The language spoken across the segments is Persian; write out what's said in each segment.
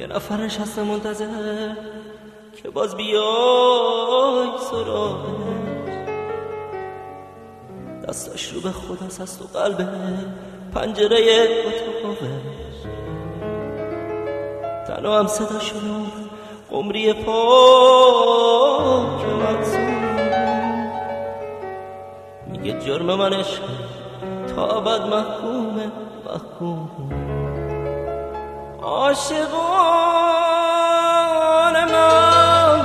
یه نفر نشسته منتظر که باز بیای سراغش. دستاش رو به خداست از تو قلبه پنجره اتاقش. تنها هم صدا شنون قمری پاک مقصود میگه جرم من عشق تا ابد محکومه محکوم. عاشقان من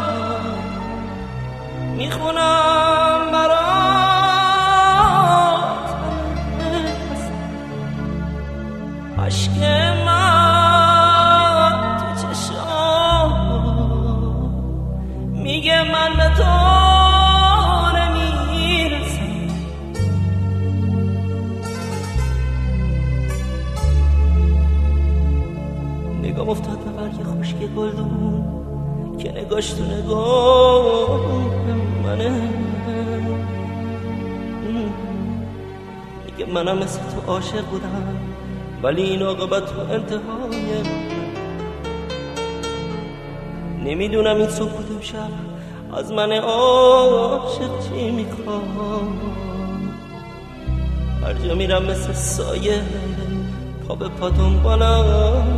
میخونم برات عشق من تو چشام میگه من به تو نمیرسم. نگام افتاد به برگ خشک گلدون که نگاش تو نگاه منه. میگه منم مثل تو عاشق بودم ولی این عاقبت تو انتهای نمیدونم این سکوت امشب از من عاشق چی میخوام. هر جا میرم مثل سایه پا به پا دنبالم.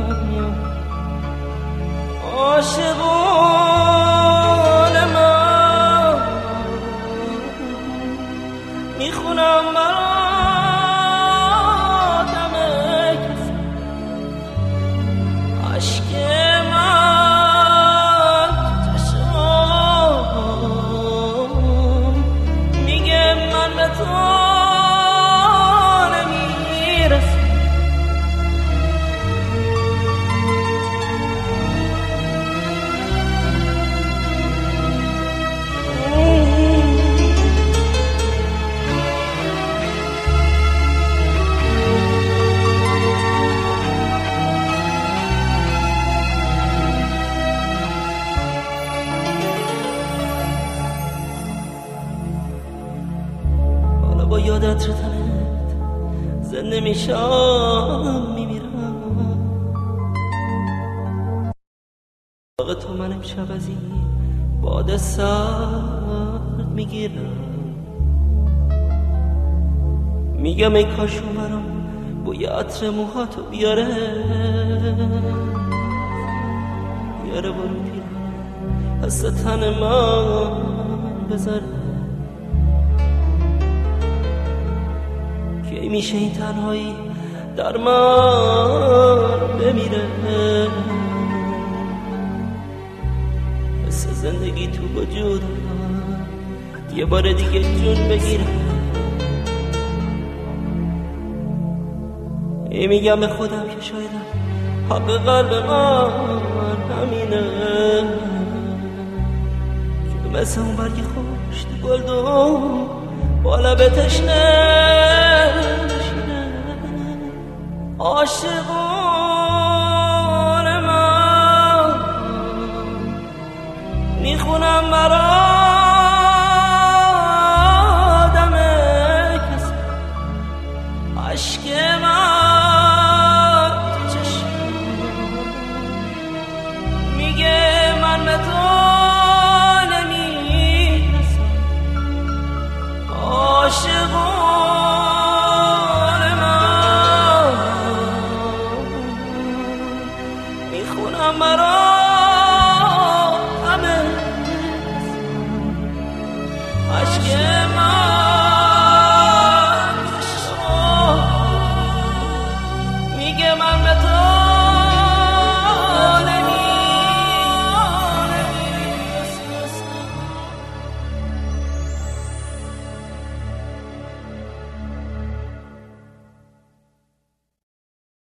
عاشقان من میخونم برات همه کسی عشق من تو چشم میگه من به تو نمیرسم. با یادت رو تنت زنده میشم میمیرم. باغ تو من امشب از این باد سرد میگیرم. میگم ای کاش اونورم بوی عطر موهاتو بیاره برون پیرم حس تن من بذاره. کی میشه این تنهایی در من بمیره حس زندگی تو وجودم یه بار دیگه جون بگیره. ای میگم به خودم که شایدم حق قلب من همینه که مثل اون برگ خوش تو گلدون با لب تشنه نشینه. عاشقان